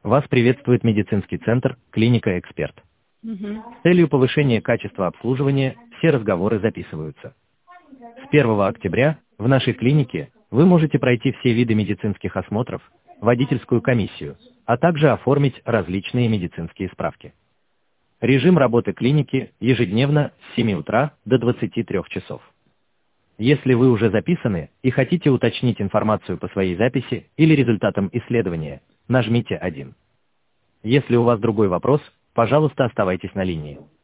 Вас приветствует медицинский центр «Клиника Эксперт». С целью повышения качества обслуживания все разговоры записываются. С 1 октября в нашей клинике вы можете пройти все виды медицинских осмотров, водительскую комиссию, а также оформить различные медицинские справки. Режим работы клиники ежедневно с 7 утра до 23 часов. Если вы уже записаны и хотите уточнить информацию по своей записи или результатам исследования, нажмите 1. Если у вас другой вопрос, пожалуйста, оставайтесь на линии.